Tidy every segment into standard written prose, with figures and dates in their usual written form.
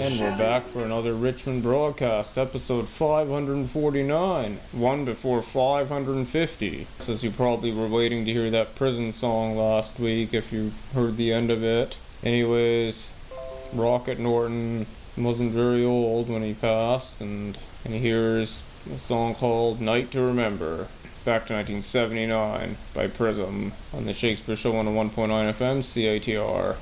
And we're back for another Richmond broadcast, episode 549, one before 550. As you probably were waiting to hear that prison song last week if you heard the end of it. Anyways, Rocket Norton wasn't very old when he passed, and here's a song called Night to Remember, back to 1979 by Prism on the Shakespeare Show on 101.9 FM CITR.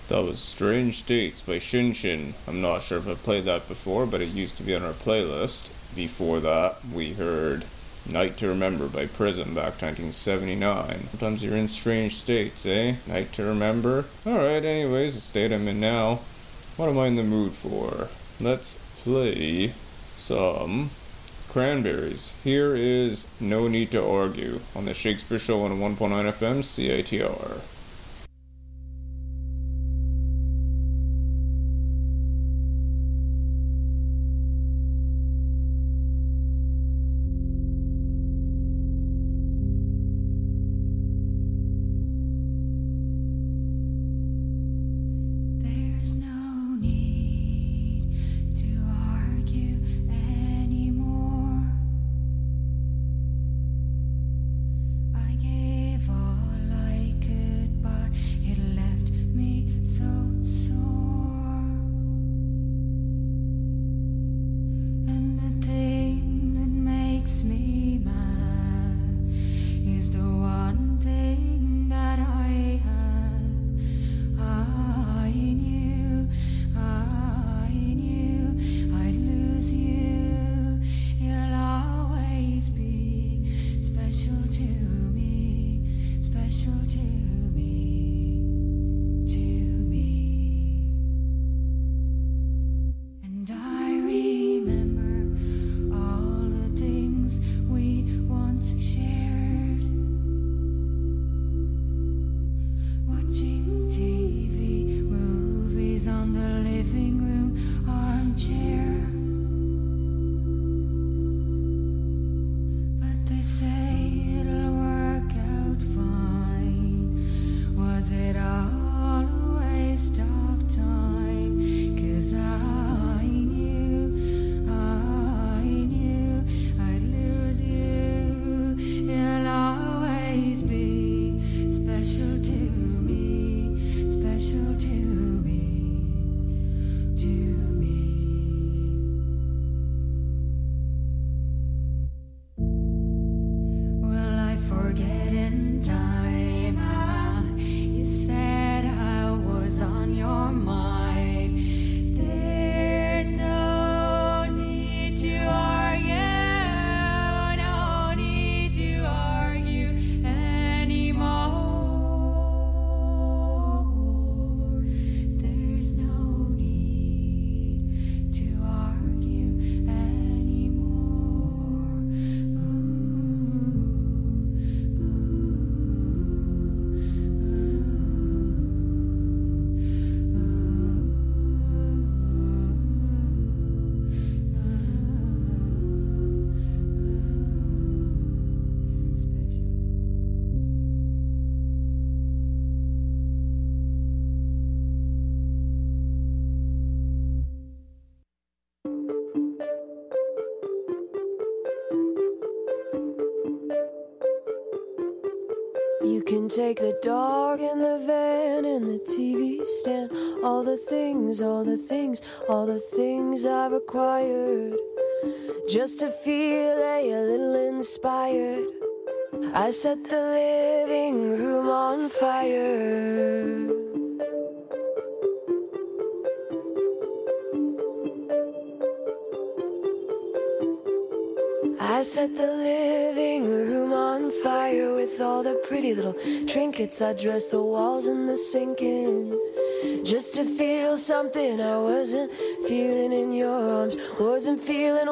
That was Strange States by Shin Shin. I'm not sure if I've played that before, but it used to be on our playlist. Before that, we heard Night to Remember by Prism back to 1979. Sometimes you're in strange states, eh? Night to Remember? Alright, anyways, the state I'm in now. What am I in the mood for? Let's play some Cranberries. Here is No Need to Argue on the Shakespeare Show on 1.9 FM CITR. You can take the dog and the van and the TV stand, all the things, all the things, all the things I've acquired, just to feel a little inspired. I set the living room on fire. I set the living room on fire with all the pretty little trinkets. I dressed the walls and the sink in, just to feel something I wasn't feeling in your arms. Wasn't feeling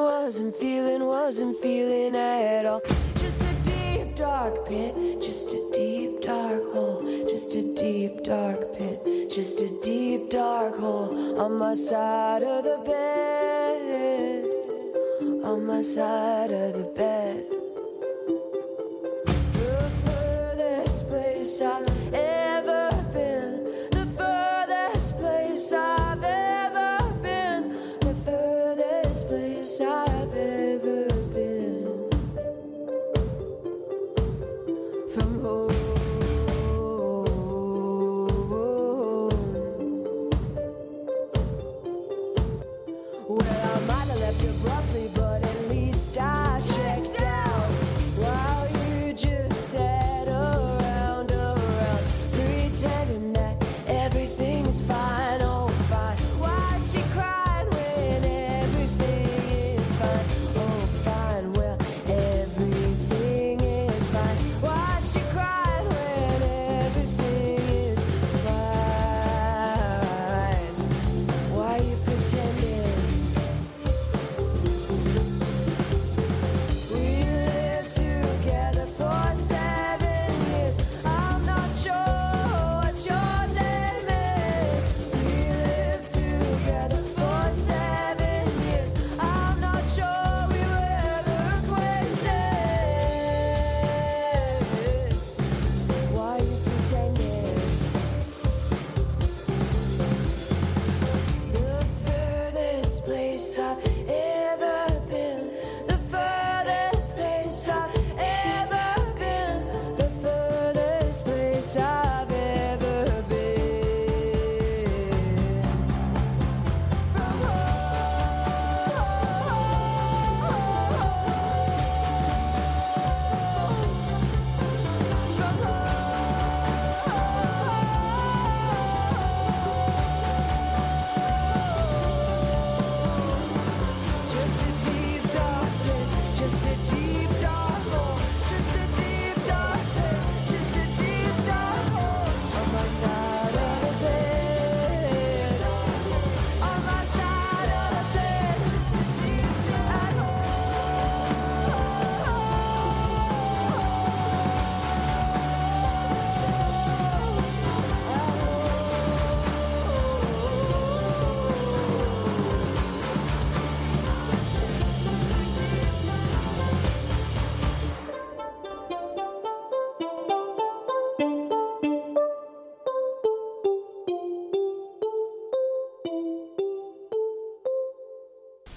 at all. Just a deep dark pit, just a deep dark hole, just a deep dark pit, just a deep dark hole on my side of the bed, on my side of the bed. The furthest place I've ever been, the furthest place I've ever been, the furthest place I've ever been from home. Well, I might have left abruptly, but at least I checked out while you just sat around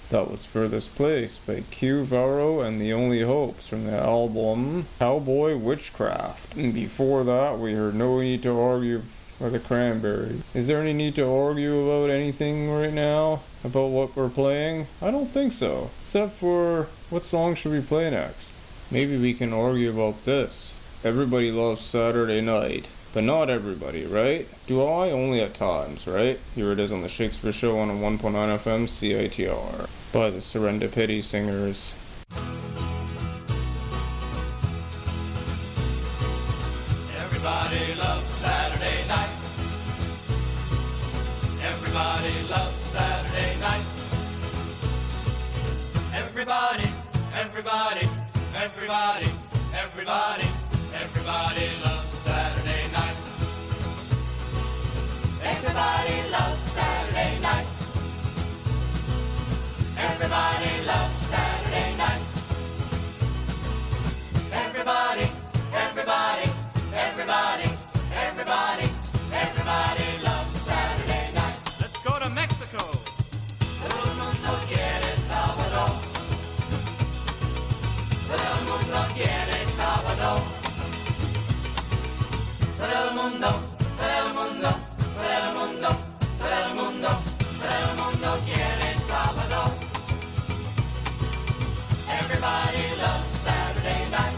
That was Furthest Place by Q Varro and the Only Hopes from the album Cowboy Witchcraft. And before that, we heard No Need to Argue by the Cranberries. Is there any need to argue about anything right now? About what we're playing? I don't think so. Except for, what song should we play next? Maybe we can argue about this. Everybody loves Saturday Night. But not everybody, right? Do I? Only at times, right? Here it is on the Shakespeare Show on a 1.9 FM CITR by the Serendipity Singers. Everybody loves Saturday night. Everybody loves Saturday night. Everybody, everybody, everybody, everybody, everybody loves Saturday night. Everybody loves Saturday night. Everybody loves Saturday night. Everybody, everybody, everybody, everybody, everybody loves Saturday night. Let's go to Mexico. Todo el mundo quiere sábado. Todo el mundo quiere sábado. Todo el mundo, todo el mundo, todo el mundo, todo el mundo, todo el mundo quiere sábado. Everybody loves Saturday night.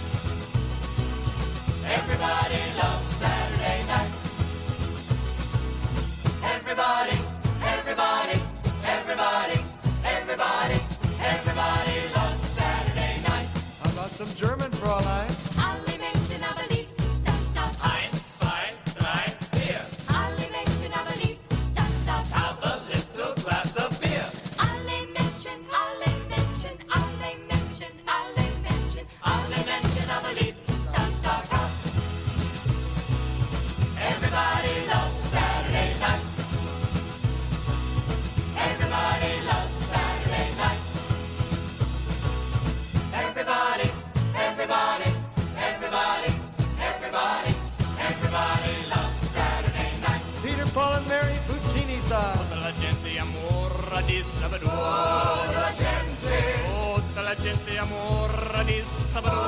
Everybody loves Saturday night. Everybody, everybody, everybody, everybody, everybody loves Saturday night. How about some German, Fräulein? Alle Menschen aber lieb Samstag. 1, 2, 3, 4. Alle Menschen aber lieb Samstag. Have a little glass of beer. Alle Menschen, alle Menschen, alle Menschen, alle Menschen, alle Menschen aber lieb Samstag. Everybody loves Saturday night. Everybody loves Saturday night. Everybody, everybody, everybody, everybody, everybody loves Saturday night. Peter, Paul, and Mary Puccini style. Tutta la gente amore di sabato. Tutta la gente, Tutta la gente amore di sabato.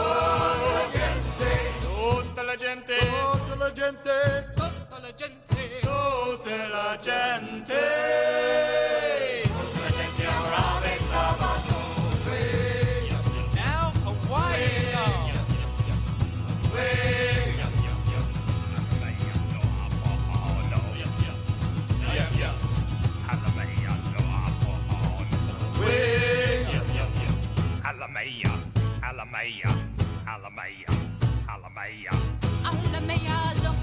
tutta la gente, Tutta la gente. Tutta la gente. Tutta la gente. tutta la gente amore sabato. Now Hawaii. Alla mea lo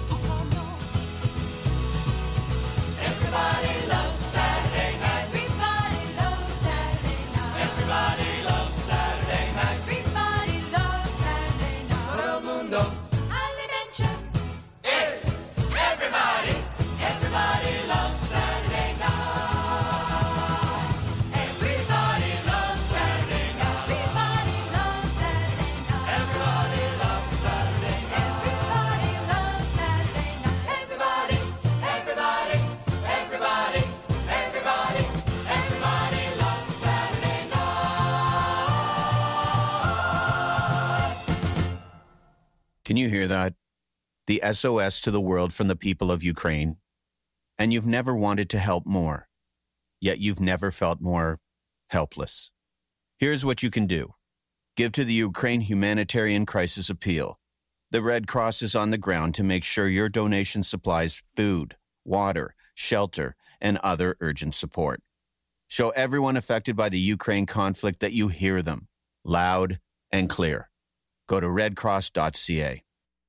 Everybody loves Saturday night. Everybody loves Saturday night. Everybody loves Saturday night. Everybody loves Saturday night. Todo el mundo, Alle Menschen, hey, everybody, everybody loves Saturday night. Everybody loves Saturday night. everybody loves Saturday night. Everybody loves Saturday night. Everybody loves Saturday night. Everybody, everybody, everybody, everybody, everybody loves Saturday night. Can you hear that? The SOS to the world from the people of Ukraine. And you've never wanted to help more, yet you've never felt more helpless. Here's what you can do. Give to the Ukraine Humanitarian Crisis Appeal. The Red Cross is on the ground to make sure your donation supplies food, water, shelter, and other urgent support. Show everyone affected by the Ukraine conflict that you hear them, loud and clear. Go to redcross.ca.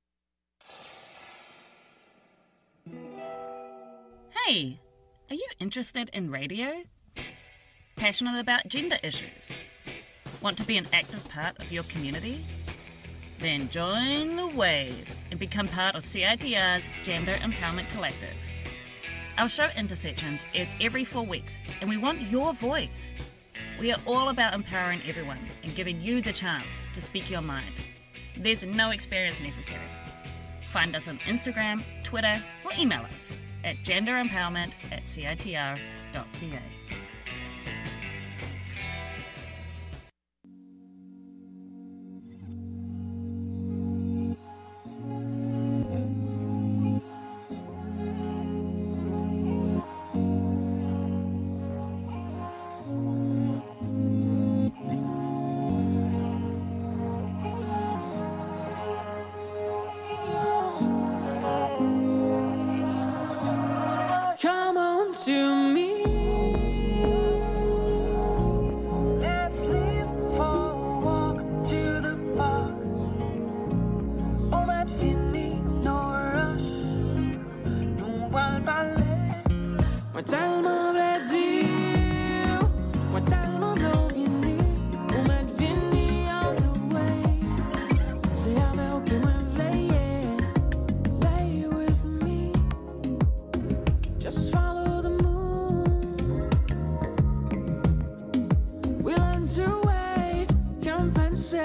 Hey, are you interested in radio? Passionate about gender issues? Want to be an active part of your community? Then join the wave and become part of CITR's Gender Empowerment Collective. Our show Intersections airs every 4 weeks, and we want your voice. We are all about empowering everyone and giving you the chance to speak your mind. There's no experience necessary. Find us on Instagram, Twitter, or email us at genderempowerment@citr.ca.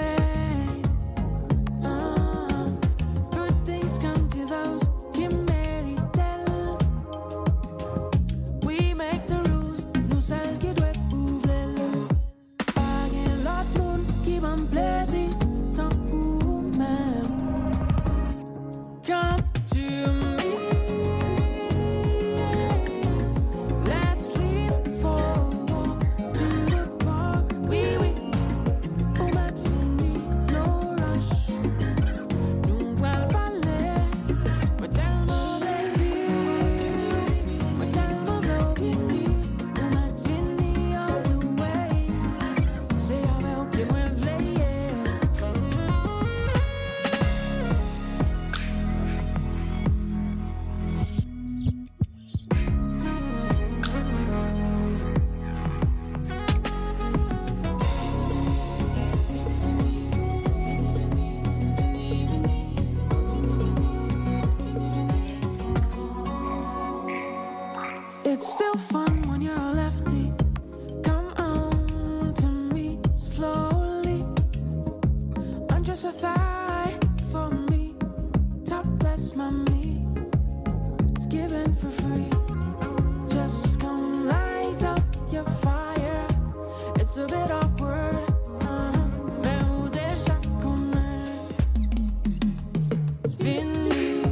Good things come to those qui méritent. We make the rules, nous celles qui doivent ouvrir. Pas qu'un l'autre monde qui va me plaisir, tant pour même. Come to me. Let's leave for a walk to the park. Oui, oui. On m'a fini, no rush. Nous allons parler. We're tellement plaisir. We're tellement fini. On m'a fini all the way. C'est avec qui moi veiller. It's still fun when you're a lefty. Come on to me slowly. Undress a thigh for me. Topless mommy. It's given for free. Just come light up your fire. It's a bit awkward. Mais où déjà qu'on est fini.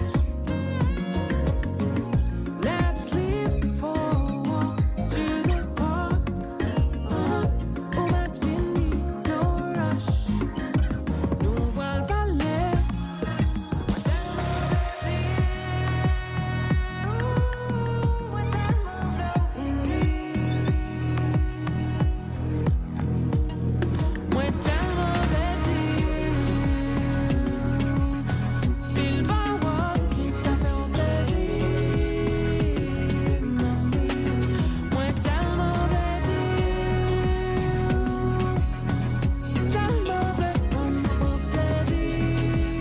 Let's leave for a walk to the park. On m'a fini, no rush. Nous allons parler. We're tellement petit. Il va voir qui t'a fait un plaisir. We're tellement petit. Tellement fait un nouveau plaisir.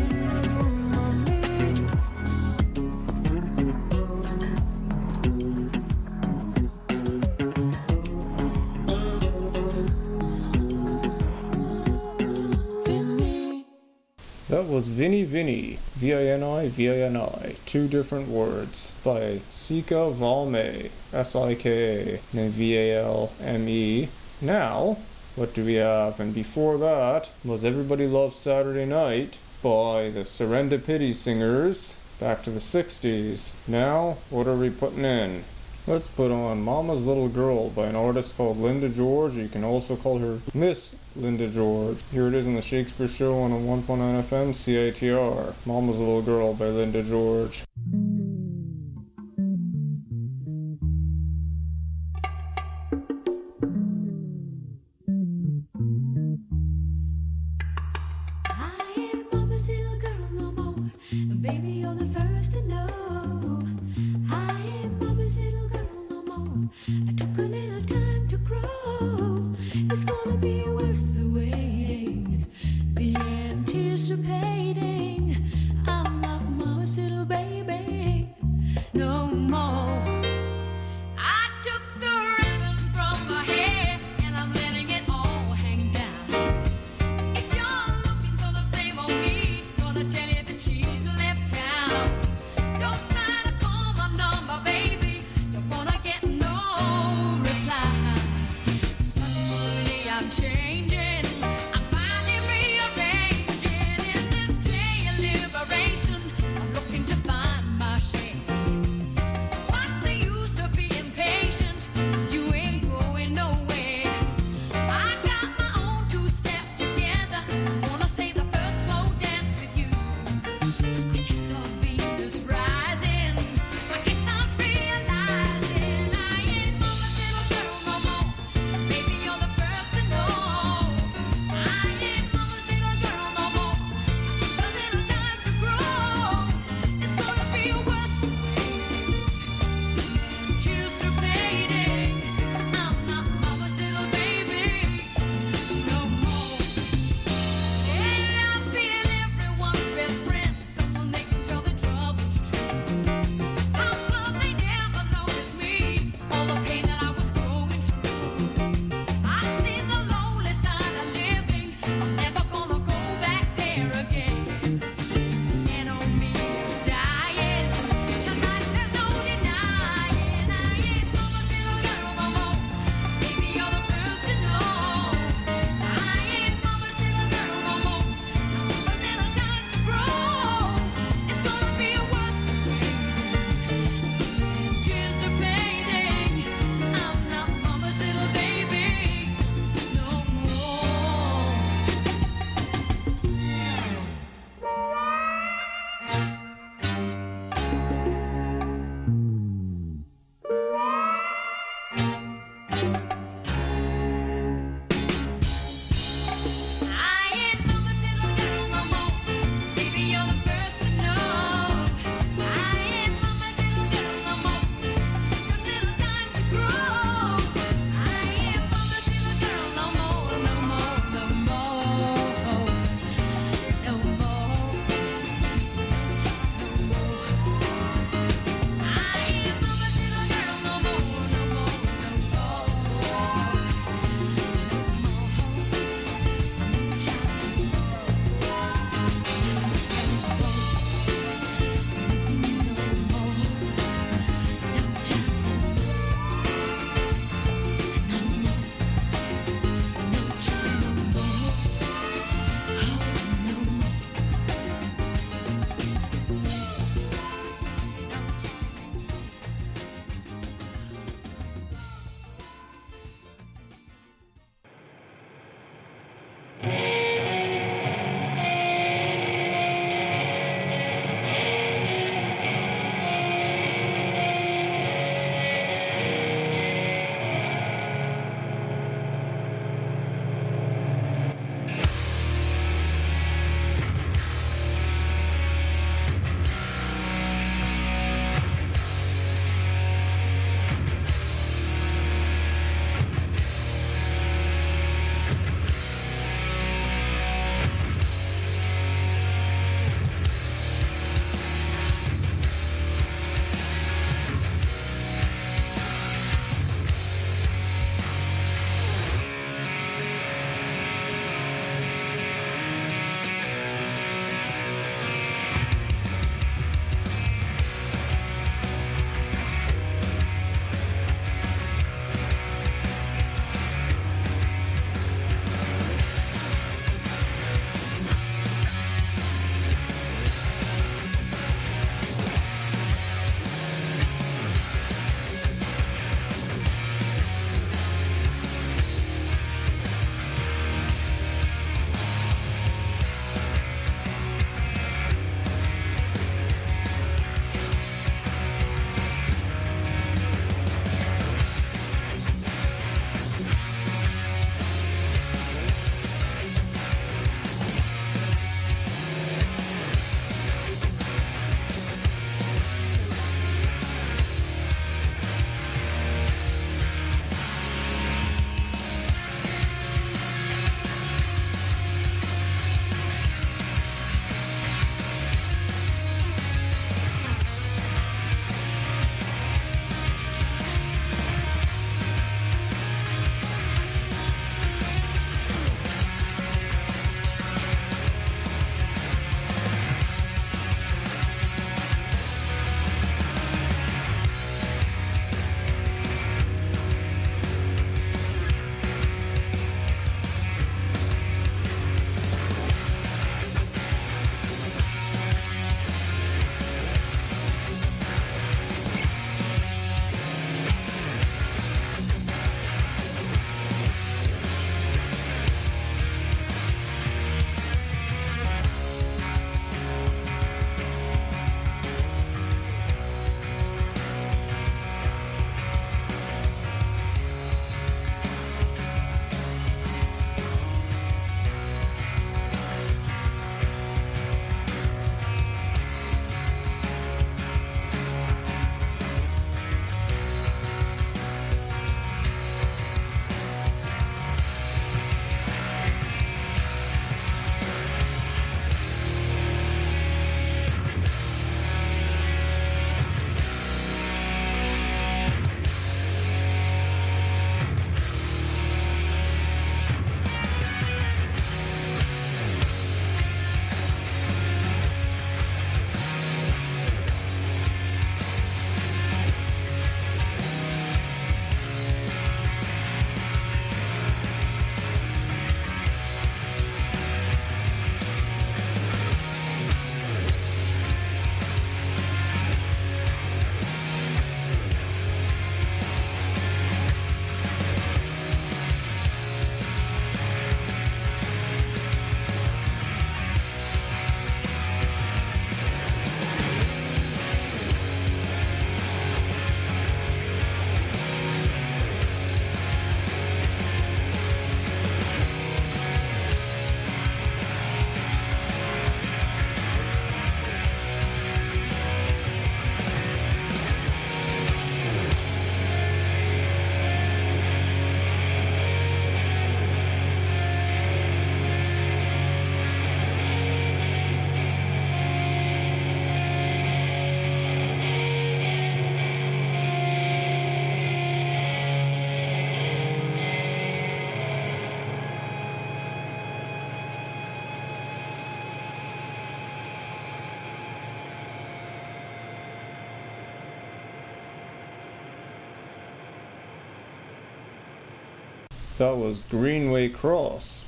Fini. That was Vinny Vinny, V-I-N-I, V-I-N-I, two different words, by Sika Valme, S-I-K-A, and V-A-L-M-E. Now, what do we have? And before that was Everybody Loves Saturday Night by the Serendipity Singers, back to the 60s. Now, what are we putting in? Let's put on Mama's Little Girl by an artist called Linda George. You can also call her Miss Linda George. Here it is in the Shakespeare Show on a 1.9 FM CITR. Mama's Little Girl by Linda George. I ain't mama's little girl no more. Baby, you're the first to know. I ain't mama's little girl no more. I took a little time to grow. It's gonna be worth the waiting, the anticipating. I'm not mama's little baby no more. I took the ribbons from my hair and I'm letting it all hang down. If you're looking for the same old me, gonna tell you that she's left town. Don't try to call my number, baby. You're gonna get no reply. Suddenly I'm changing. I'm finally rearranging in this That was Greenway Cross,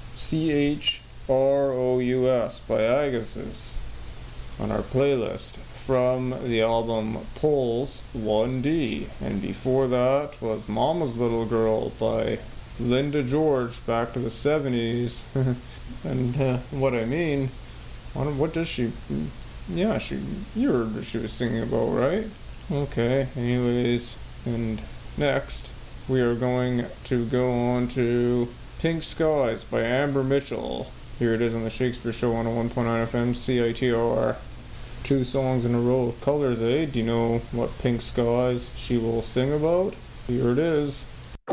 CHROUS by Agassiz, on our playlist from the album Pulse 1D. And before that was Mama's Little Girl by Linda George, back to the 70s. And what I mean, what does she, yeah, you heard what she was singing about, right? Okay, anyways, and next we are going to go on to Pink Skies by Amber Mitchell. Here it is on the Shakespeare Show on 101.9 FM CITR. 2 songs in a row with colors, eh? Do you know what Pink Skies she will sing about? Here it is.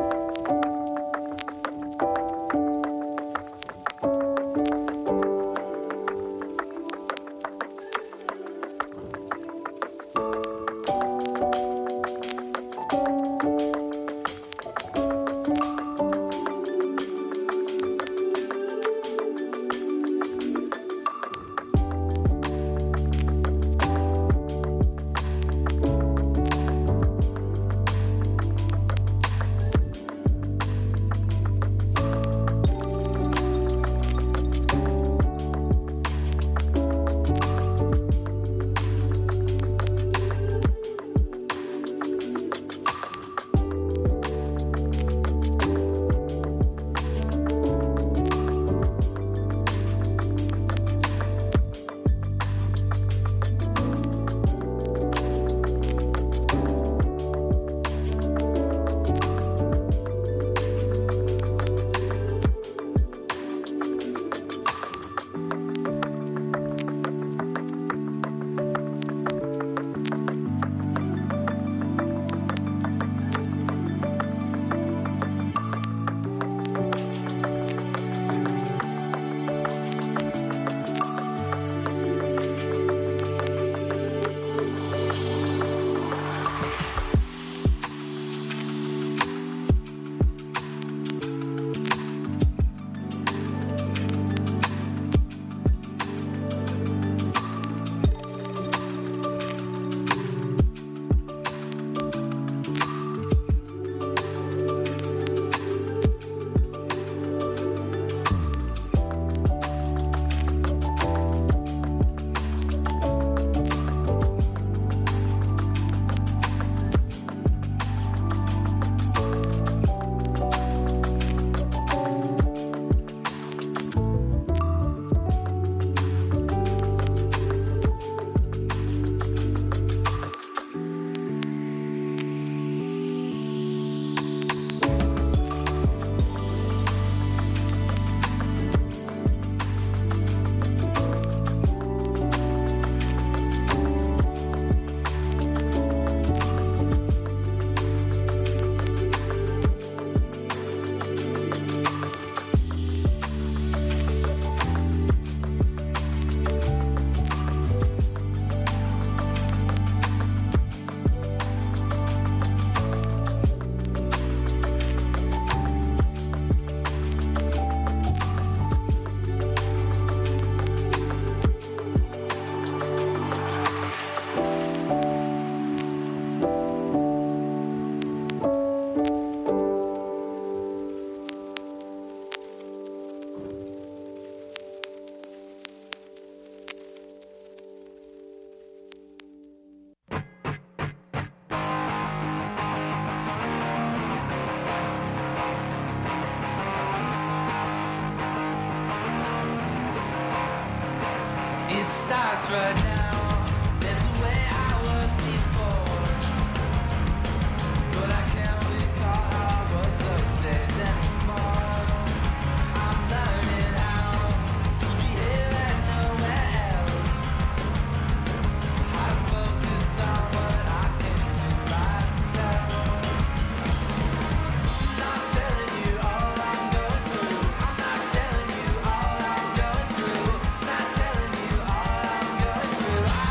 It starts right now. That's the way I was before. But I can't recall how I was those days anymore. I'm learning how to be here and nowhere else. How to focus on what I can do myself. I'm not telling you all I'm going through. I'm not telling you all I'm going through. Not telling you all I'm going through.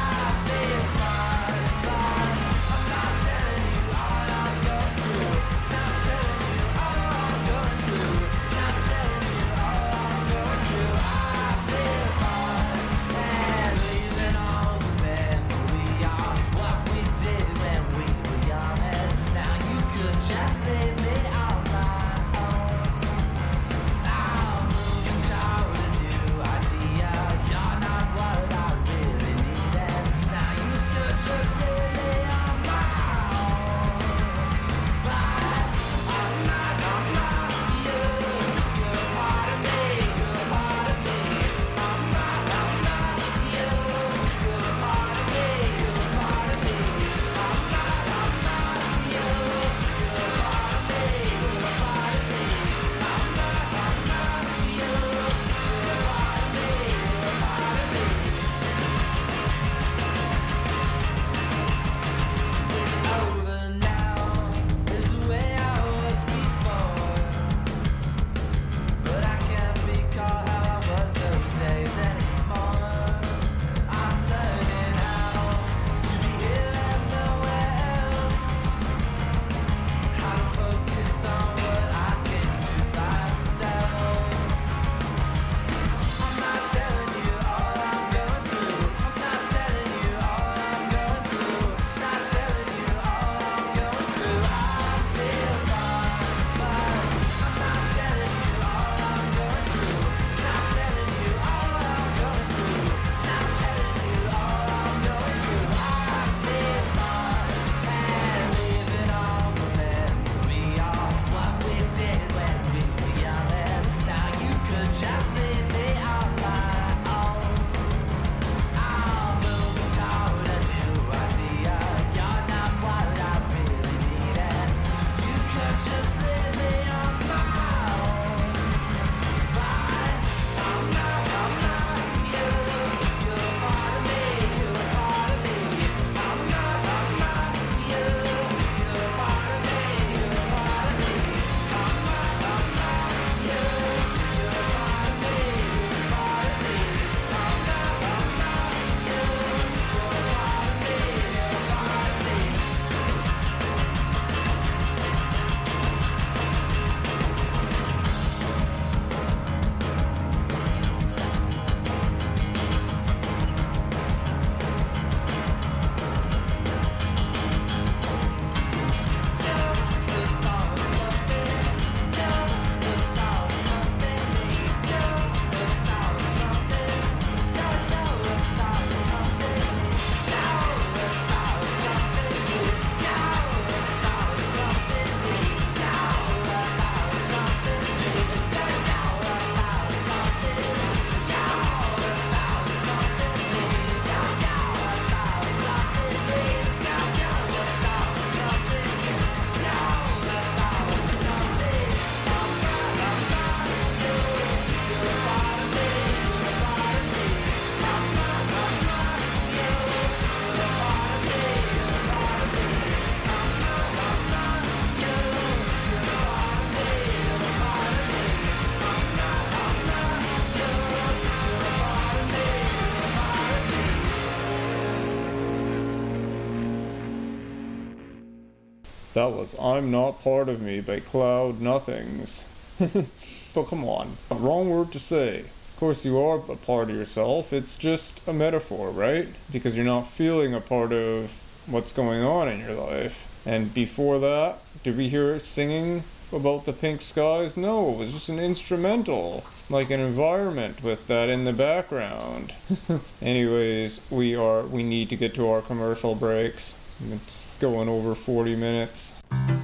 That was I'm Not Part of Me by Cloud Nothings. But come on, wrong word to say. Of course you are a part of yourself, it's just a metaphor, right? Because you're not feeling a part of what's going on in your life. And before that, did we hear it singing about the pink skies? No, it was just an instrumental, like an environment with that in the background. Anyways, we need to get to our commercial breaks. It's going over 40 minutes.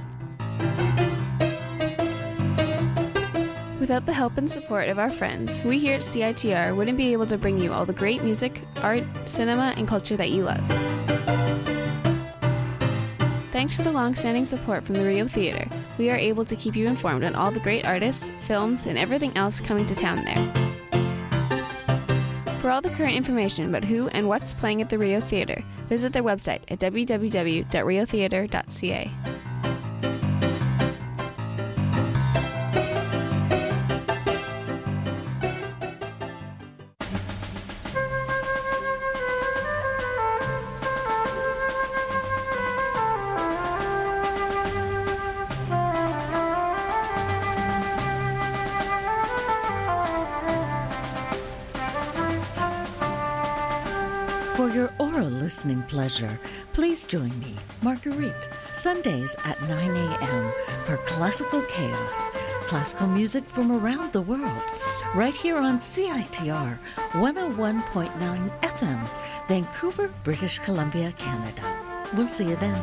Without the help and support of our friends, we here at CITR wouldn't be able to bring you all the great music, art, cinema, and culture that you love. Thanks to the long-standing support from the Rio Theatre, we are able to keep you informed on all the great artists, films, and everything else coming to town there. For all the current information about who and what's playing at the Rio Theatre, visit their website at www.riotheatre.ca. For your oral listening pleasure, please join me, Marguerite, Sundays at 9 a.m. for Classical Chaos, classical music from around the world, right here on CITR 101.9 FM, Vancouver, British Columbia, Canada. We'll see you then.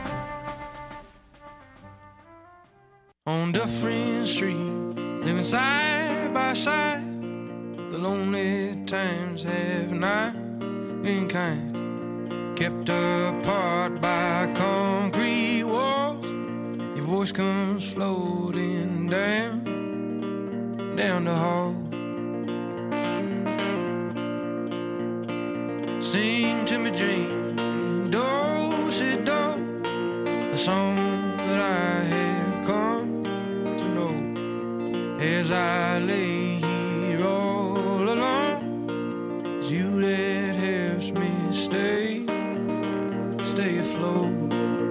On Dufferin Street, living side by side, the lonely times have not been kind, kept apart by concrete walls. Your voice comes floating down the hall. Sing to me, dream, do-si-do, a song that I have come to know. As I lay here all alone, it's you that helps me stay afloat.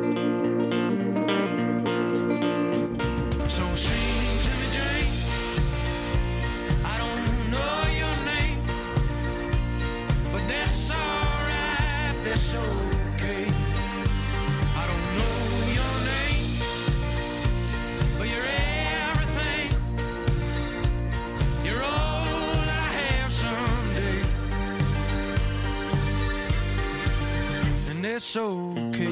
So sing to me, Jane. I don't know your name, but that's alright, that's okay. I don't know your name, but you're everything. You're all that I have someday, and that's okay.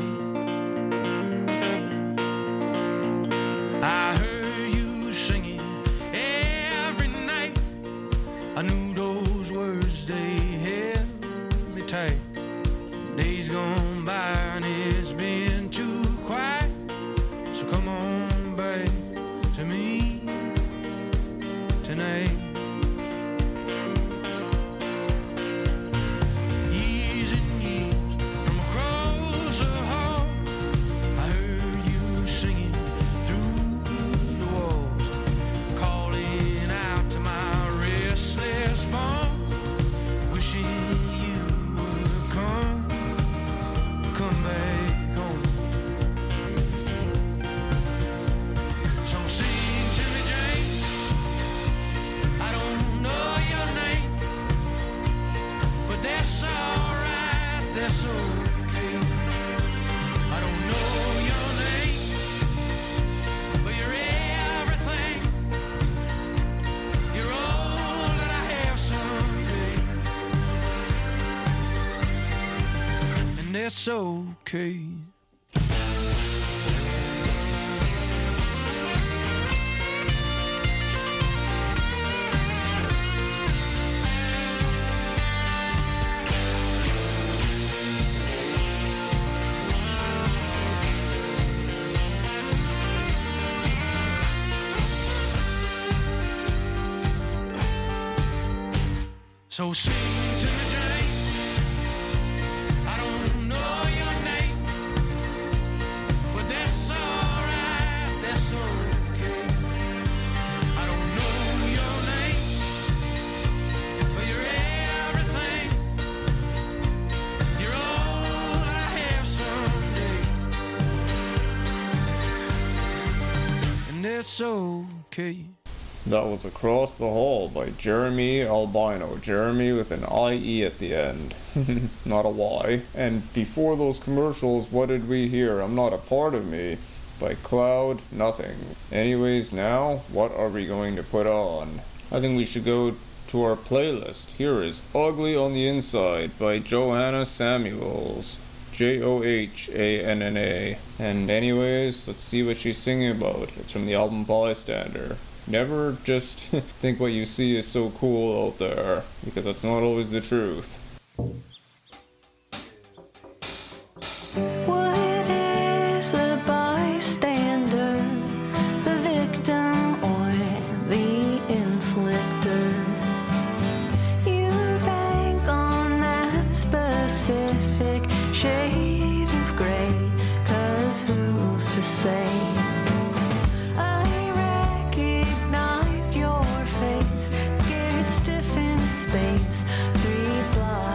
I heard you singing every night. I knew those words, they held me tight. Days gone by and it's been too quiet, so come on back to me tonight. Years and years from across the hall, I heard you singing through the walls, calling out to my restless bones, wishing you would come back home. So sing to me, Jane. I don't know your name, but that's alright, that's okay. I don't know your name, but you're everything. You're all that I have someday, and that's okay. So sing to me, Jane. I don't know your name, but that's alright, that's okay. I don't know your name, but you're everything. You're all I have someday, it's okay. That was Across the Hall by Jeremy Albino. Jeremy with an I-E at the end. Not a Y. And before those commercials, what did we hear? I'm Not a Part of Me by Cloud Nothing. Anyways, now, what are we going to put on? I think we should go to our playlist. Here is Ugly on the Inside by Johanna Samuels. Johanna. And anyways, let's see what she's singing about. It's from the album Bystander. Never just think what you see is so cool out there, because that's not always the truth. What is a bystander? The victim or the inflictor? You bank on that specific shade of gray, 'cause who's to say? Your face, scared stiff in space, 3 blocks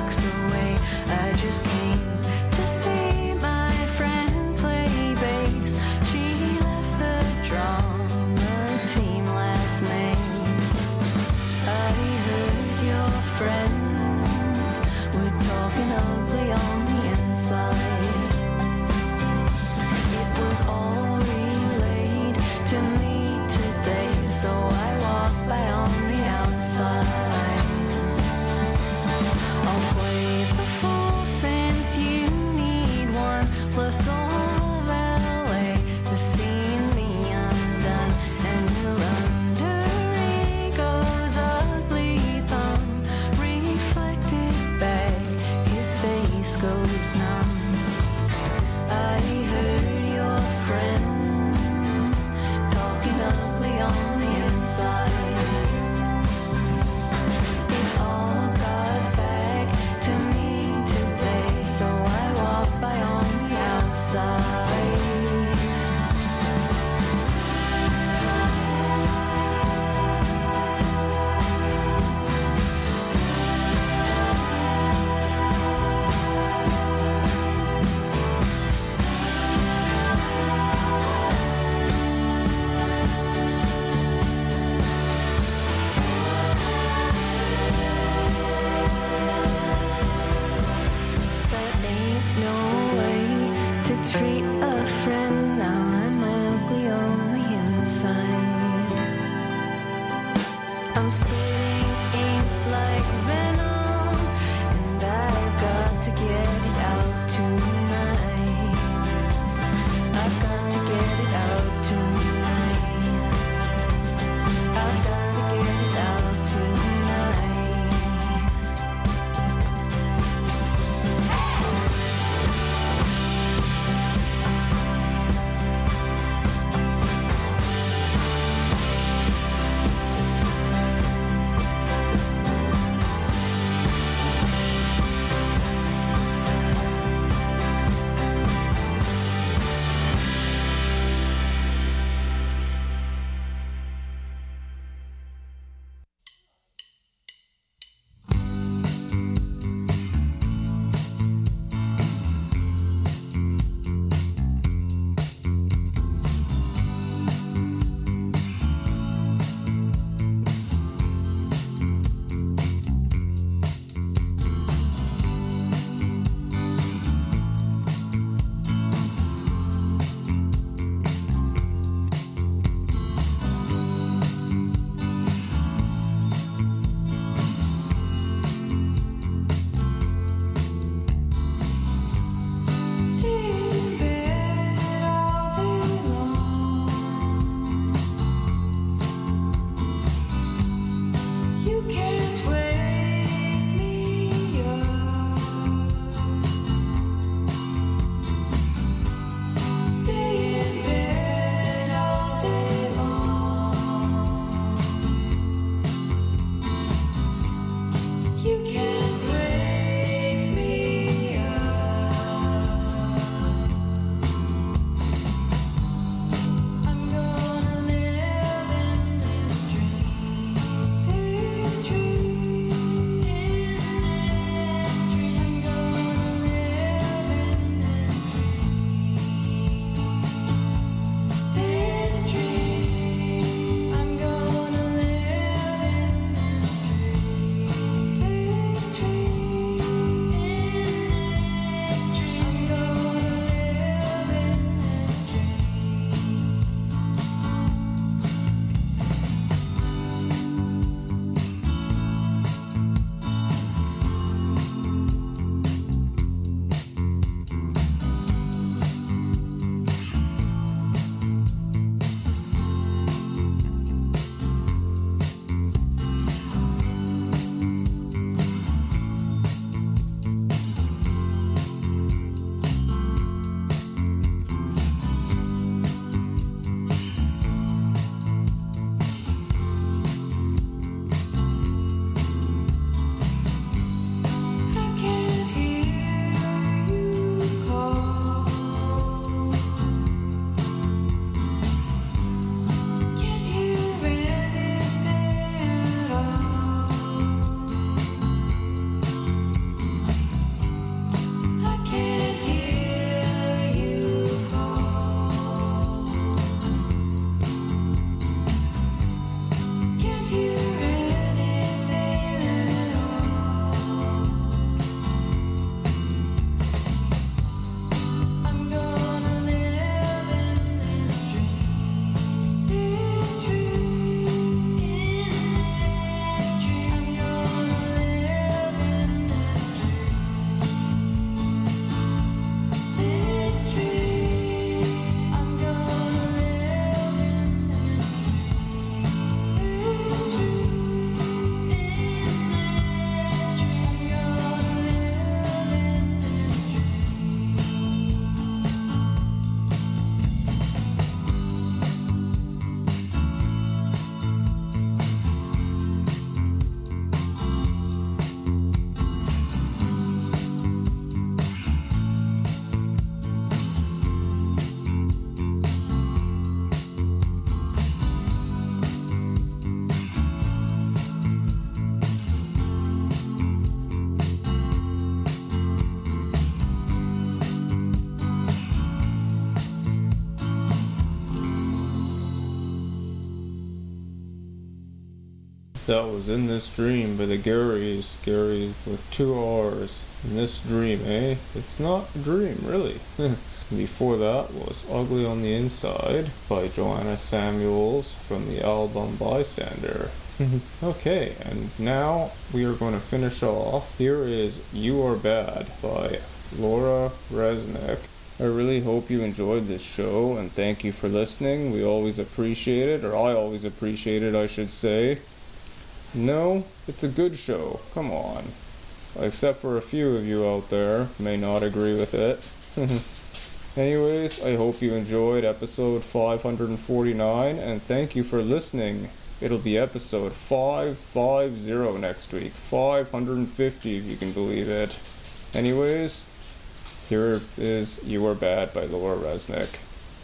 That was In This Dream by the Garys. Gary with 2 R's. In This Dream, eh? It's not a dream, really. Before that was Ugly on the Inside by Joanna Samuels from the album Bystander. Okay, and now we are going to finish off. Here is You Are Bad by Laura Resnick. I really hope you enjoyed this show, and thank you for listening. We always appreciate it, or I always appreciate it, I should say. No, it's a good show. Come on. Except for a few of you out there may not agree with it. Anyways, I hope you enjoyed episode 549, and thank you for listening. It'll be episode 550 next week. 550 if you can believe it. Anyways, here is You Are Bad by Laura Resnick.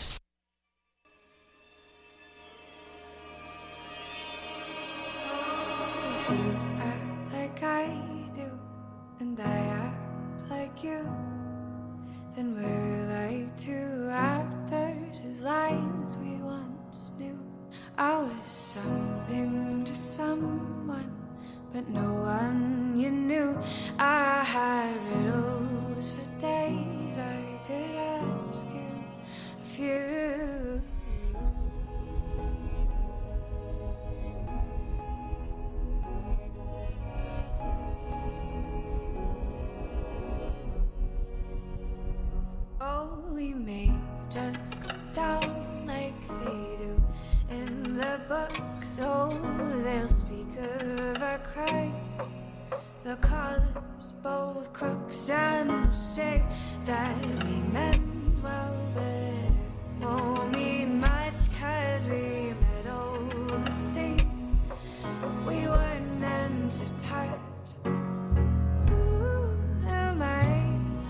You act like I do, and I act like you. Then we're like 2 actors whose lines we once knew. I was something to someone, but no one you knew. I had riddles for days. I could ask you a few. Oh, we may just go down like they do in the books. Oh, they'll speak of our crimes. They'll call us both crooks and say that we meant well, but it won't mean much, 'cause we meddled the things we weren't meant to touch. Who am I?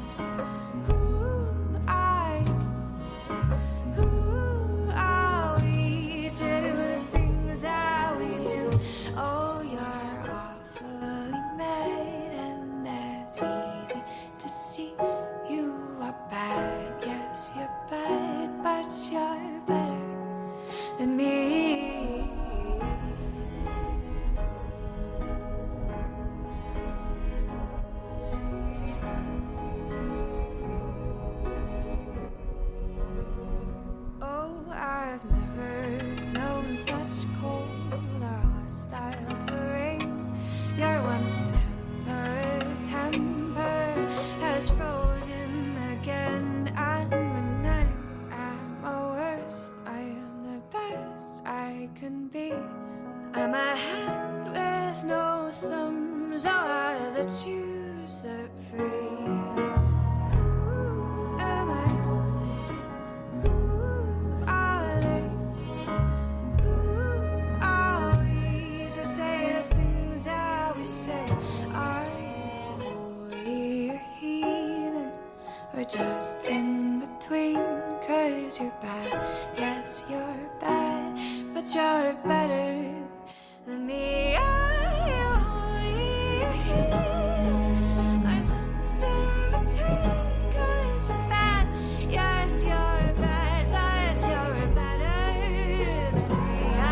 Who are we to do the things that we do? Oh, you're awfully mad, and that's easy to see. You are bad, yes, you're bad, but you're better than me. I've never known such cold or hostile terrain. Your once tempered temper has frozen again, and when I'm at my worst, I am the best I can be. I'm a hand with no thumbs, so I let you set free. We're just in between, 'cause you're bad, yes, you're bad, but you're better than me. I'm just in between, 'cause you're bad, yes, you're bad, but you're better than me.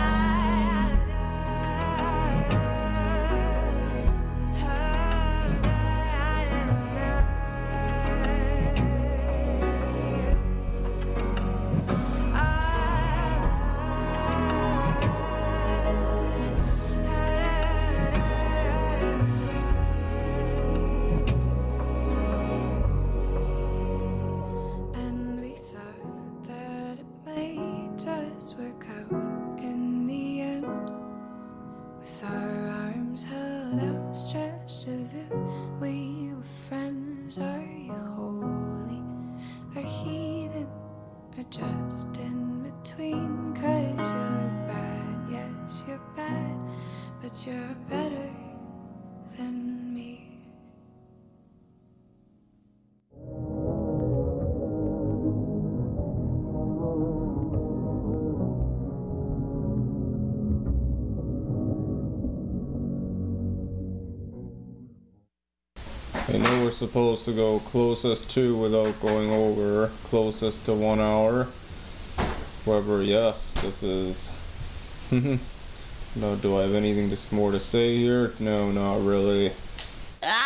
Just in between, 'cause you're bad, yes, you're bad, but you're better than me. I know we're supposed to go closest to without going over, closest to 1 hour. However, yes, this is No, do I have anything more to say here? No, not really.